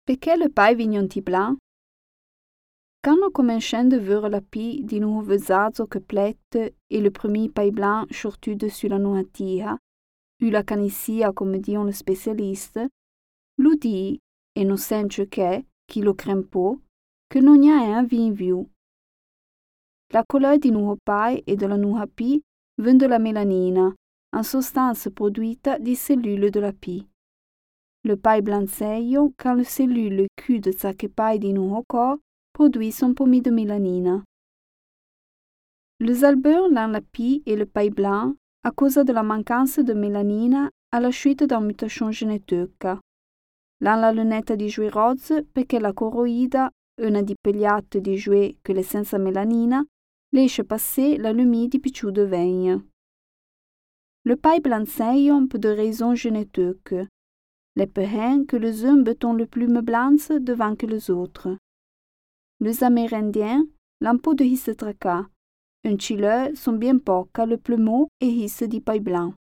Perché le pai vignon-ti blanc? Quando comencen de ver la pi di nuo vesazo che plette e le premier pai blanc sortude sulla nuatia, u la canissia come dion le spécialistes, lu di, e non sente che, chi lo crempò, che non y a un vin viu. La couleur di nuo pai e della nuova pi ven de la melanina, en sostanza produita di cellule de la pi. Le pai blanceio, quand le cellule Q de sache pai di nuo cor, produisent un pommi de mélanine. Les albeurs l'an la pi et le pai blanc a causa de la mancanza de melanina alla sciuita da mutation genetica. L'an la lunetta di giui rozze perché la coroida, una di pegliate di giui che le senza melanina, lascia passer la lumie di picciù de vegne. Le pai blanceio peut de raisons génétiques. Les perrins que les uns beton le plume blanche devant que les autres. Les Amérindiens, l'ampo de hisse traca. Un chileux sont bien poca le plumeau et hisse di pai blanc.